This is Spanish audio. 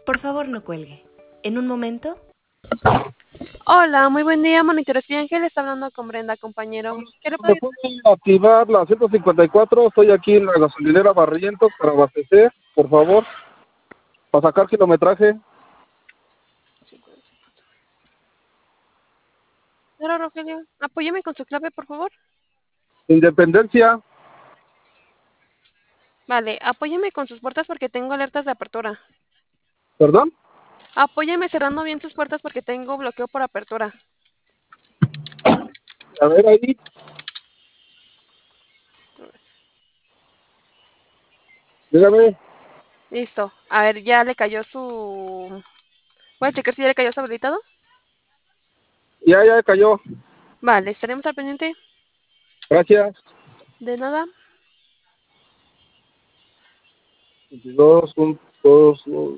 Por favor, no cuelgue. En un momento. Hola, muy buen día, Monitores Ángel, está hablando con Brenda, compañero. ¿Qué le puedo ¿Me ayudar? puede activar la 154? Estoy aquí en la gasolinera Barrientos para abastecer, por favor, para sacar kilometraje. Claro, Rogelio. Apóyeme con su clave, por favor. Independencia, Vale, apóyeme con sus puertas porque tengo alertas de apertura. ¿perdón? Apóyeme cerrando bien sus puertas porque tengo bloqueo por apertura. A ver ahí, dígame. Listo. A ver, ya le cayó su... ¿Voy a checar si ya le cayó su habilitado? Ya cayó. Vale, estaremos al pendiente. Gracias. De nada. 22, 1, 2,